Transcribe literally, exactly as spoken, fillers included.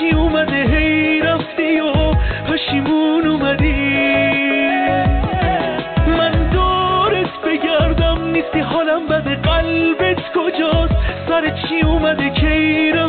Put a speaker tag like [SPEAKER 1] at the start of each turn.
[SPEAKER 1] چی اومده هی رفتی و پشیمون اومدی. من دورت بگردم نیستی حالم بده، قلبت کجاست؟ سر چی اومده که